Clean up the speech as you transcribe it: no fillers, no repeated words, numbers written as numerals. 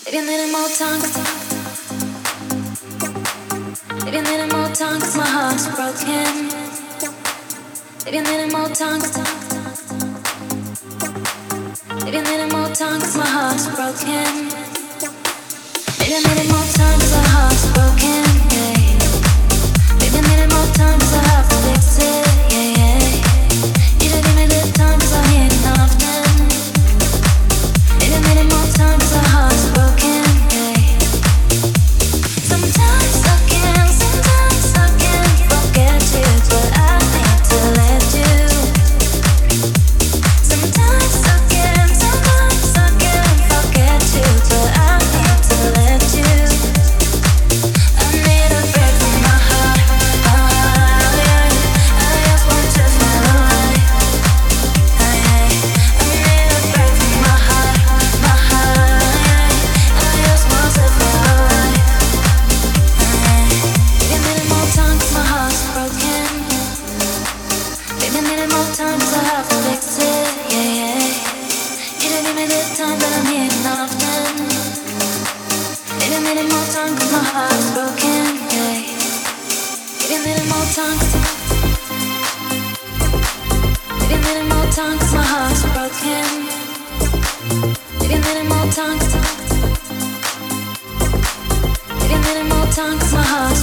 Maybe a little more time, maybe a little more time, 'cause my heart's broken. Maybe a little more time, maybe a little more time, 'cause my heart's broken. Maybe a little more time, 'cause our heart's broken, yeah. Maybe a little more time, 'cause I have to fix it, yeah, yeah. You don't give me the time, 'cause I hear it often. Maybe a little more time, 'cause our heart's broken, yeah. Sometimes I can't forget you, but I need to let you. Sometimes I can't forget you, but I need to let you. I need a break from my heart, yeah. I just want to feel alive, yeah. I need a break from my heart, yeah. I just want to feel alive, yeah. Maybe a little more time, 'cause my heart's broken. Maybe a little more time, 'cause I have to fix it, yeah, yeah. You don't give me the time, but I'm here often. Maybe a little more time, 'cause my heart's broken, yeah. Maybe a little more time, maybe a little more time, 'cause my heart's broken. Maybe a little more time, maybe a little more time, 'cause my heart